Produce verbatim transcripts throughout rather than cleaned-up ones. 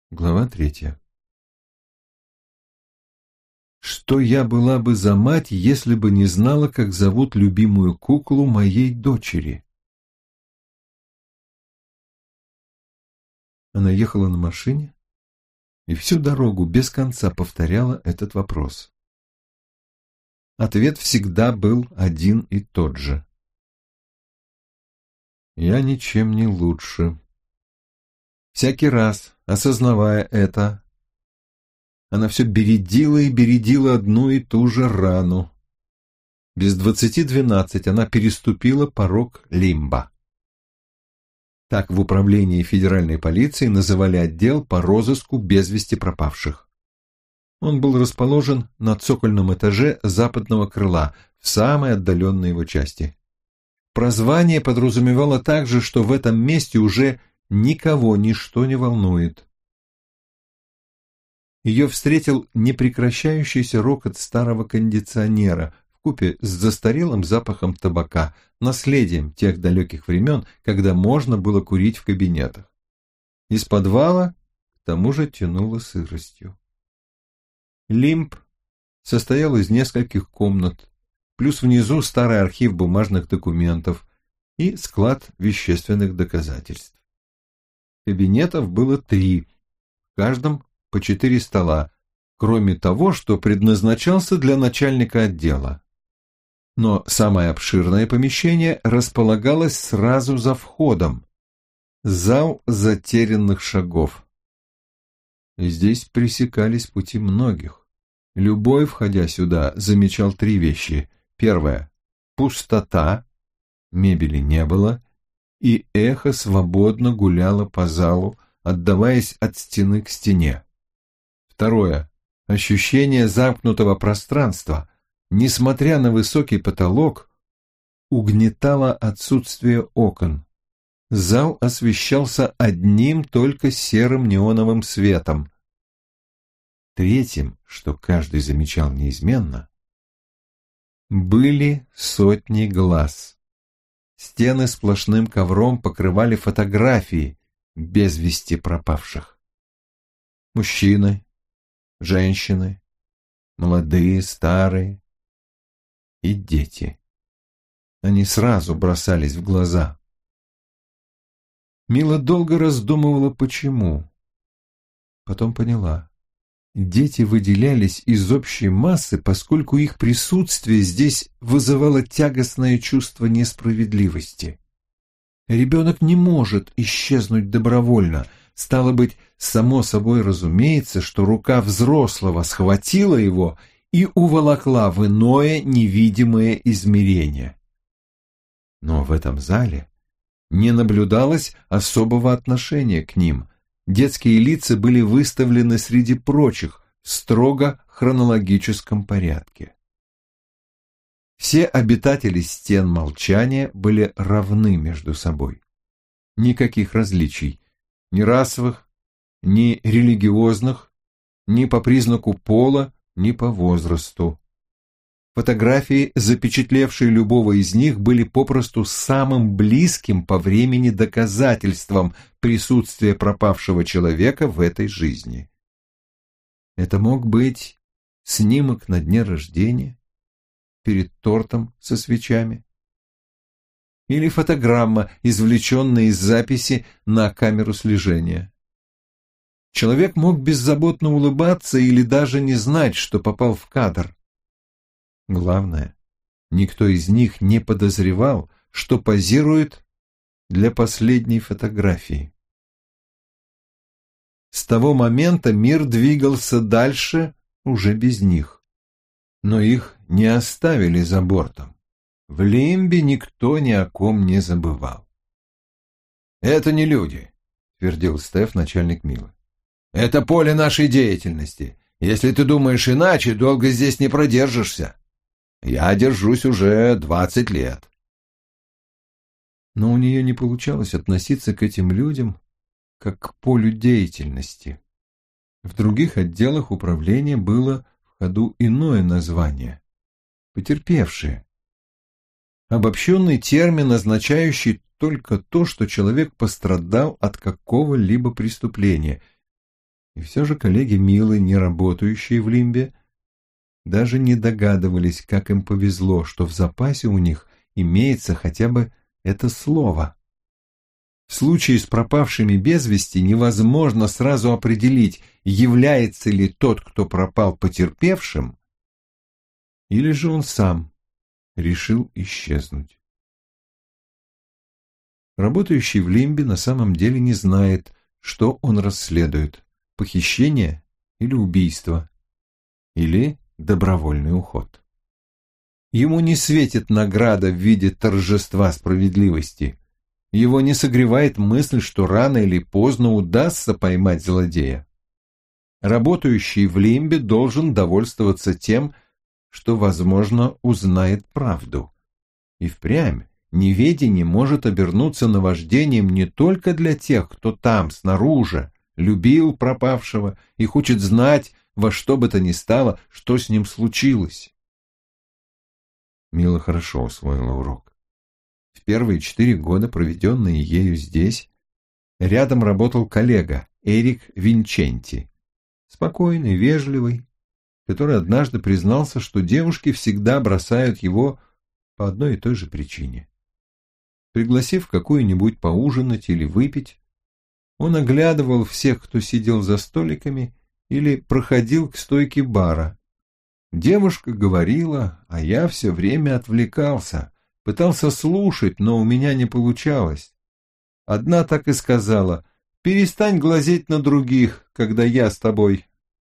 Глава третья. Что я была бы за мать, если бы не знала, как зовут любимую куклу моей дочери? Она ехала на машине и всю дорогу без конца повторяла этот вопрос. Ответ всегда был один и тот же. Я ничем не лучше. Всякий раз, осознавая это, она все бередила и бередила одну и ту же рану. Без двадцати двенадцать она переступила порог лимба. Так в управлении федеральной полиции называли отдел по розыску без вести пропавших. Он был расположен на цокольном этаже западного крыла, в самой отдаленной его части. Прозвание подразумевало также, что в этом месте уже никого ничто не волнует. Ее встретил непрекращающийся рокот старого кондиционера вкупе с застарелым запахом табака, наследием тех далеких времен, когда можно было курить в кабинетах. Из подвала к тому же тянуло сыростью. Лимб состоял из нескольких комнат, плюс внизу старый архив бумажных документов и склад вещественных доказательств. Кабинетов было три, в каждом по четыре стола, кроме того, что предназначался для начальника отдела. Но самое обширное помещение располагалось сразу за входом. Зал затерянных шагов. Здесь пресекались пути многих. Любой, входя сюда, замечал три вещи. Первое – пустота, мебели не было, и эхо свободно гуляло по залу, отдаваясь от стены к стене. Второе – ощущение замкнутого пространства, несмотря на высокий потолок, угнетало отсутствие окон. Зал освещался одним только серым неоновым светом. Третьим, что каждый замечал неизменно, были сотни глаз. Стены сплошным ковром покрывали фотографии без вести пропавших. Мужчины, женщины, молодые, старые и дети. Они сразу бросались в глаза. Мила долго раздумывала, почему. Потом поняла. Дети выделялись из общей массы, поскольку их присутствие здесь вызывало тягостное чувство несправедливости. Ребенок не может исчезнуть добровольно. Стало быть, само собой разумеется, что рука взрослого схватила его и уволокла в иное невидимое измерение. Но в этом зале не наблюдалось особого отношения к ним. Детские лица были выставлены среди прочих в строго хронологическом порядке. Все обитатели стен молчания были равны между собой. Никаких различий, ни расовых, ни религиозных, ни по признаку пола, ни по возрасту. Фотографии, запечатлевшие любого из них, были попросту самым близким по времени доказательством присутствия пропавшего человека в этой жизни. Это мог быть снимок на дне рождения, перед тортом со свечами, или фотограмма, извлеченная из записи на камеру слежения. Человек мог беззаботно улыбаться или даже не знать, что попал в кадр. Главное, никто из них не подозревал, что позирует для последней фотографии. С того момента мир двигался дальше уже без них. Но их не оставили за бортом. В Лимбе никто ни о ком не забывал. «Это не люди», — твердил Стеф, начальник Милы. «Это поле нашей деятельности. Если ты думаешь иначе, долго здесь не продержишься. Я держусь уже двадцать лет». Но у нее не получалось относиться к этим людям как к полю деятельности. В других отделах управления было в ходу иное название – потерпевшие. Обобщенный термин, означающий только то, что человек пострадал от какого-либо преступления. И все же коллеги Милы, не работающие в Лимбе, даже не догадывались, как им повезло, что в запасе у них имеется хотя бы это слово. В случае с пропавшими без вести невозможно сразу определить, является ли тот, кто пропал, потерпевшим, или же он сам решил исчезнуть. Работающий в Лимбе на самом деле не знает, что он расследует – похищение или убийство, или добровольный уход. Ему не светит награда в виде торжества справедливости. Его не согревает мысль, что рано или поздно удастся поймать злодея. Работающий в Лимбе должен довольствоваться тем, что, возможно, узнает правду. И впрямь неведение может обернуться наваждением не только для тех, кто там, снаружи, любил пропавшего и хочет знать, во что бы то ни стало, что с ним случилось. Мила хорошо усвоила урок. В первые четыре года, проведенные ею здесь, рядом работал коллега Эрик Винченти, спокойный, вежливый, который однажды признался, что девушки всегда бросают его по одной и той же причине. Пригласив какую-нибудь поужинать или выпить, он оглядывал всех, кто сидел за столиками или проходил к стойке бара. Девушка говорила, а я все время отвлекался, пытался слушать, но у меня не получалось. Одна так и сказала: «Перестань глазеть на других, когда я с тобой».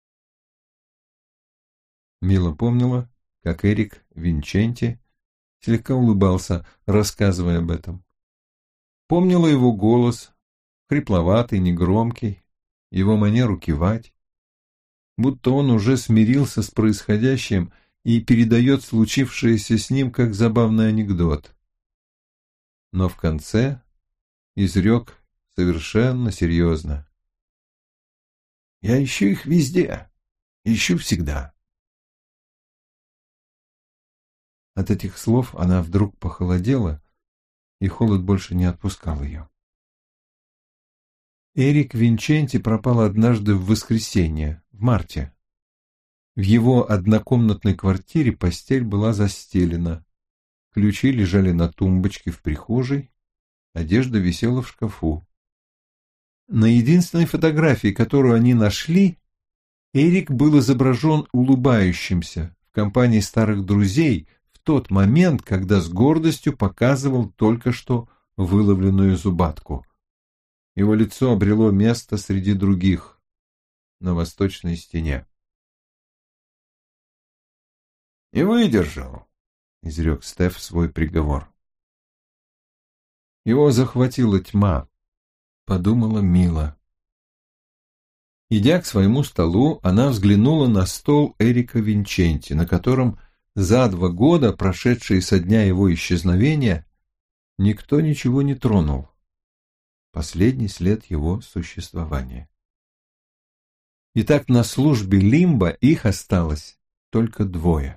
Мила помнила, как Эрик Винченти слегка улыбался, рассказывая об этом. Помнила его голос, хрипловатый, негромкий, его манеру кивать, будто он уже смирился с происходящим и передает случившееся с ним как забавный анекдот. Но в конце изрек совершенно серьезно: «Я ищу их везде, ищу всегда». От этих слов она вдруг похолодела, и холод больше не отпускал ее. Эрик Винченти пропал однажды в воскресенье, в марте. В его однокомнатной квартире постель была застелена, ключи лежали на тумбочке в прихожей, одежда висела в шкафу. На единственной фотографии, которую они нашли, Эрик был изображен улыбающимся в компании старых друзей в тот момент, когда с гордостью показывал только что выловленную зубатку. Его лицо обрело место среди других на восточной стене. «И выдержал», — изрек Стеф свой приговор. «Его захватила тьма», — подумала Мила. Идя к своему столу, она взглянула на стол Эрика Винченти, на котором за два года, прошедшие со дня его исчезновения, никто ничего не тронул. Последний след его существования. Итак, на службе Лимба их осталось только двое.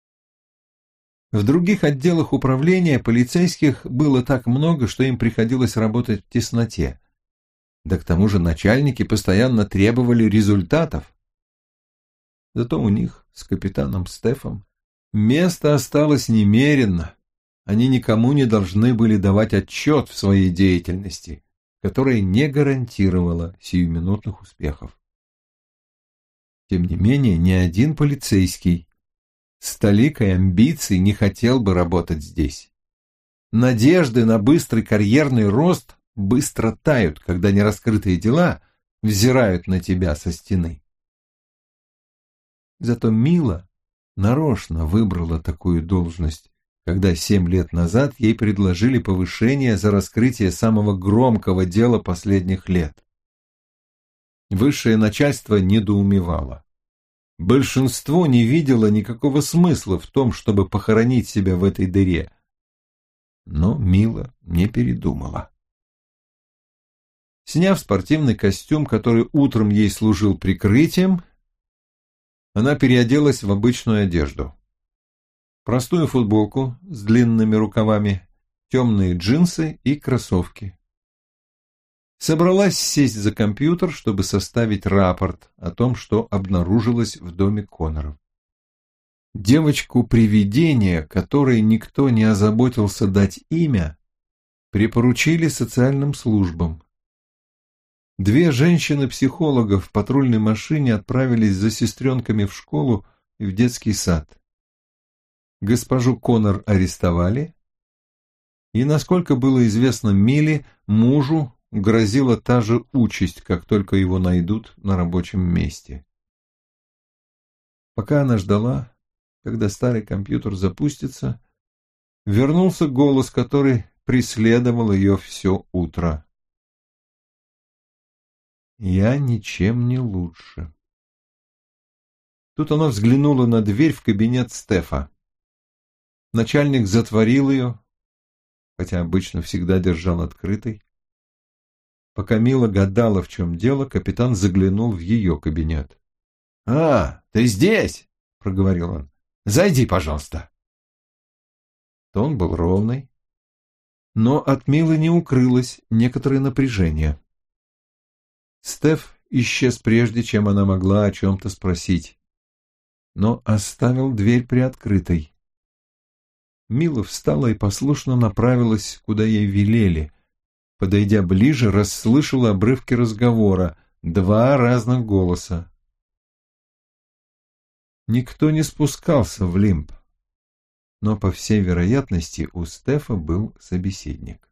В других отделах управления полицейских было так много, что им приходилось работать в тесноте. Да к тому же начальники постоянно требовали результатов. Зато у них с капитаном Стефом место осталось немерено. Они никому не должны были давать отчет в своей деятельности, которая не гарантировала сиюминутных успехов. Тем не менее, ни один полицейский с толикой амбиций не хотел бы работать здесь. Надежды на быстрый карьерный рост быстро тают, когда нераскрытые дела взирают на тебя со стены. Зато Мила нарочно выбрала такую должность, когда семь лет назад ей предложили повышение за раскрытие самого громкого дела последних лет. Высшее начальство недоумевало. Большинство не видело никакого смысла в том, чтобы похоронить себя в этой дыре. Но Мила не передумала. Сняв спортивный костюм, который утром ей служил прикрытием, она переоделась в обычную одежду. Простую футболку с длинными рукавами, темные джинсы и кроссовки. собралась сесть за компьютер, чтобы составить рапорт о том, что обнаружилось в доме Конноров. Девочку-привидение, которой никто не озаботился дать имя, припоручили социальным службам. Две женщины-психолога в патрульной машине отправились за сестренками в школу и в детский сад. Госпожу Коннор арестовали, и, насколько было известно Милли, мужу грозила та же участь, как только его найдут на рабочем месте. Пока она ждала, когда старый компьютер запустится, вернулся голос, который преследовал ее все утро. «Я ничем не лучше». Тут она взглянула на дверь в кабинет Стефа. Начальник затворил ее, хотя обычно всегда держал открытой. Пока Мила гадала, в чем дело, капитан заглянул в ее кабинет. «А, ты здесь?» — проговорил он. «Зайди, пожалуйста». Тон был ровный, но от Милы не укрылось некоторое напряжение. Стеф исчез прежде, чем она могла о чем-то спросить, но оставил дверь приоткрытой. Мила встала и послушно направилась, куда ей велели. Подойдя ближе, расслышала обрывки разговора, два разных голоса. Никто не спускался в лимб, но, по всей вероятности, у Стефа был собеседник.